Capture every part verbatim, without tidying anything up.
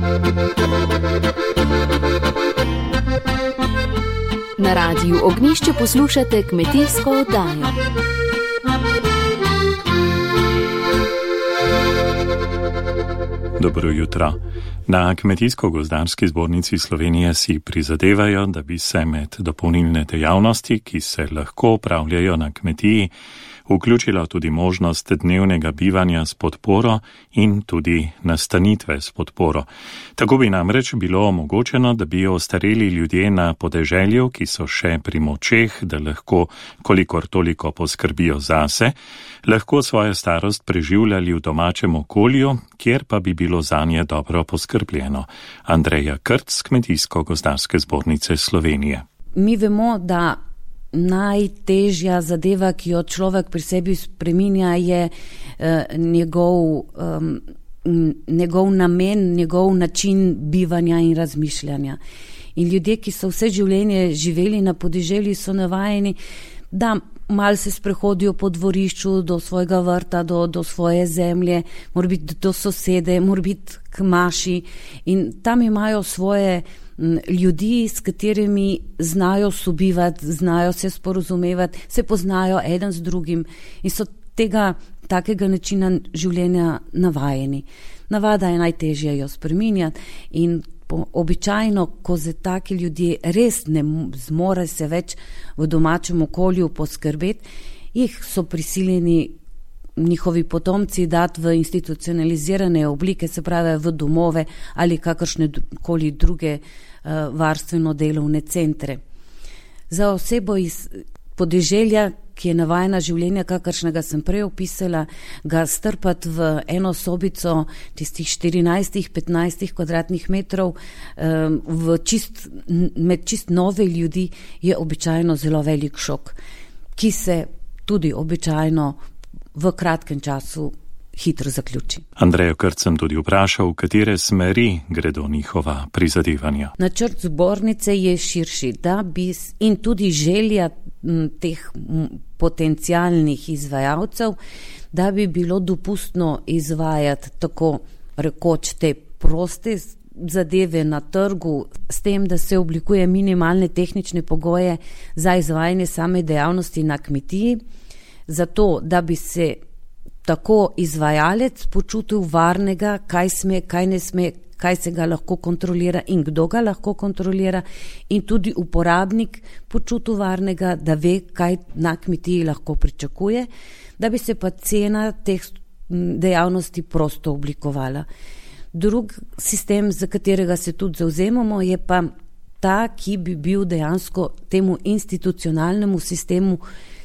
Na Radiu Ognjišče poslušate kmetijsko oddajo. Dobro jutro. Na Kmetijsko-gozdarski zbornici Slovenije si prizadevajo, da bi se med dopolnilne dejavnosti, ki se lahko opravljajo na kmetiji, vključila tudi možnost dnevnega bivanja s podporo in tudi nastanitve s podporo. Tako bi namreč bilo omogočeno, da bi ostareli ljudje na podeželju, ki so še pri močeh, da lahko kolikor toliko poskrbijo zase, lahko svojo starost preživljali v domačem okolju, kjer pa bi bilo zanje dobro poskrbljeno. Andreja Krc, Kmetijsko-gozdarske zbornice Slovenije. Mi vemo, da najtežja zadeva, ki jo človek pri sebi spreminja, je eh, njegov, um, njegov namen, njegov način bivanja in razmišljanja. In ljudje, ki so vse življenje živeli na podeželju, so navajeni, da malo se sprehodijo po dvorišču do svojega vrta, do, do svoje zemlje, mora biti do sosede, mora biti k maši in tam imajo svoje ljudi, s katerimi znajo sobivati, znajo se sporozumevati, se poznajo eden z drugim in so tega takega načina življenja navajeni. Navada je najtežje jo spreminjati in po, običajno, ko se taki ljudje res ne zmore se več v domačem okolju poskrbeti, jih so prisiljeni njihovi potomci dati v institucionalizirane oblike, se pravi v domove ali kakršne koli druge uh, varstveno-delovne centre. Za osebo iz podeželja, ki je navajena življenja, kakršnega sem prej opisala, ga strpati v eno sobico tistih štirinajst petnajst kvadratnih metrov um, v čist, med čist nove ljudi je običajno zelo velik šok, ki se tudi običajno v kratkem času hitro zaključi. Andrejo Krc sem tudi vprašal, v katere smeri gredo njihova prizadevanja. Načrt zbornice je širši, da bi in tudi želja m, teh m, potencialnih izvajalcev, da bi bilo dopustno izvajati tako rekoč te proste zadeve na trgu, s tem, da se oblikuje minimalne tehnične pogoje za izvajanje same dejavnosti na kmetiji, zato, da bi se tako izvajalec počutil varnega, kaj sme, kaj ne sme, kaj se ga lahko kontrolira in kdo ga lahko kontrolira, in tudi uporabnik počutil varnega, da ve, kaj na kmetiji lahko pričakuje, da bi se pa cena teh dejavnosti prosto oblikovala. Drug sistem, za katerega se tudi zavzemamo, je pa ta, ki bi bil dejansko temu institucionalnemu sistemu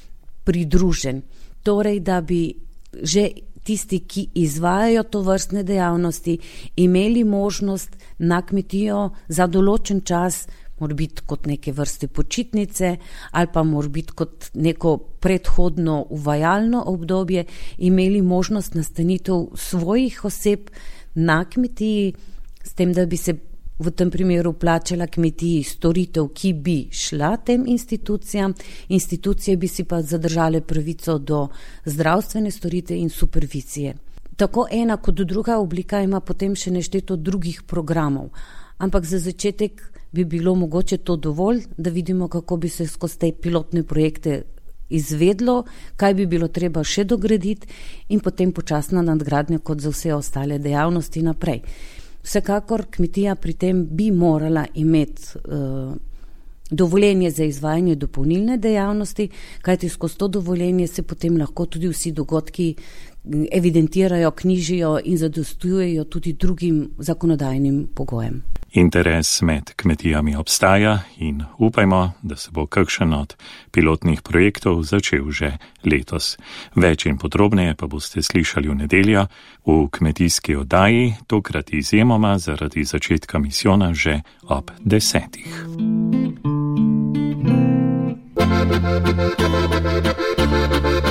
pridružen. Torej, da bi že tisti, ki izvajajo to vrstne dejavnosti, imeli možnost na kmetijo za določen čas, mora biti kot neke vrste počitnice ali pa mora biti kot neko predhodno uvajalno obdobje, imeli možnost nastanitev svojih oseb na kmetiji, s tem, da bi se v tem primeru plačala kmetiji storitev, ki bi šla tem institucijam, institucije bi si pa zadržale pravico do zdravstvene storitve in supervizije. Tako ena kot druga oblika ima potem še nešteto drugih programov, ampak za začetek bi bilo mogoče to dovolj, da vidimo, kako bi se skozi te pilotne projekte izvedlo, kaj bi bilo treba še dograditi in potem počasna nadgradnja kot za vse ostale dejavnosti naprej. Vsekakor kmetija pri tem bi morala imeti uh, dovoljenje za izvajanje dopolnilne dejavnosti, kajti skozi to dovoljenje se potem lahko tudi vsi dogodki evidentirajo, knjižijo in zadostujejo tudi drugim zakonodajnim pogojem. Interes med kmetijami obstaja in upajmo, da se bo kakšen od pilotnih projektov začel že letos. Več in podrobneje pa boste slišali v nedeljo v kmetijski oddaji, tokrat izjemoma zaradi začetka misijona že ob desetih.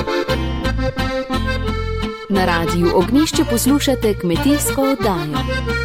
Na Radiu Ognjišče poslušate kmetijsko oddajo.